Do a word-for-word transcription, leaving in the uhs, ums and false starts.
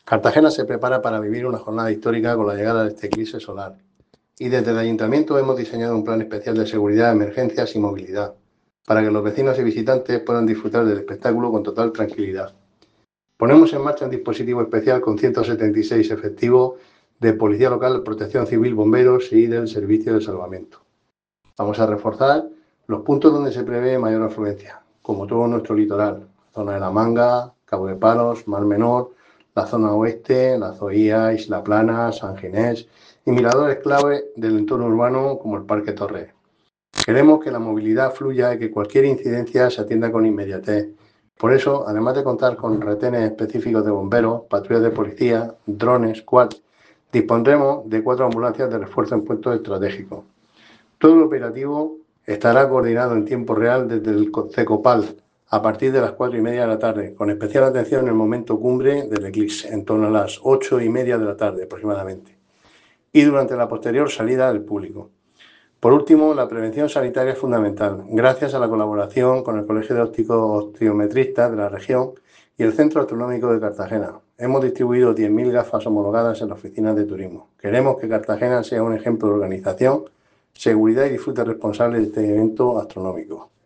Cartagena se prepara para vivir una jornada histórica con la llegada de este eclipse solar. Y desde el Ayuntamiento hemos diseñado un plan especial de seguridad, emergencias y movilidad, para que los vecinos y visitantes puedan disfrutar del espectáculo con total tranquilidad. Ponemos en marcha un dispositivo especial con ciento setenta y seis efectivos de Policía Local, Protección Civil, Bomberos y del Servicio de Salvamento. Vamos a reforzar los puntos donde se prevé mayor afluencia, como todo nuestro litoral, zona de La Manga, Cabo de Palos, Mar Menor, la zona oeste, la Zoía, Isla Plana, San Ginés y miradores clave del entorno urbano como el Parque Torres. Queremos que la movilidad fluya y que cualquier incidencia se atienda con inmediatez. Por eso, además de contar con retenes específicos de bomberos, patrullas de policía, drones, quad, dispondremos de cuatro ambulancias de refuerzo en puestos estratégicos. Todo el operativo estará coordinado en tiempo real desde el CECOPAL a partir de las cuatro y media de la tarde, con especial atención en el momento cumbre del eclipse, en torno a las ocho y media de la tarde aproximadamente, y durante la posterior salida del público. Por último, la prevención sanitaria es fundamental, gracias a la colaboración con el Colegio de Ópticos Optometristas de la región y el Centro Astronómico de Cartagena. Hemos distribuido diez mil gafas homologadas en las oficinas de turismo. Queremos que Cartagena sea un ejemplo de organización, seguridad y disfrute responsable de este evento astronómico.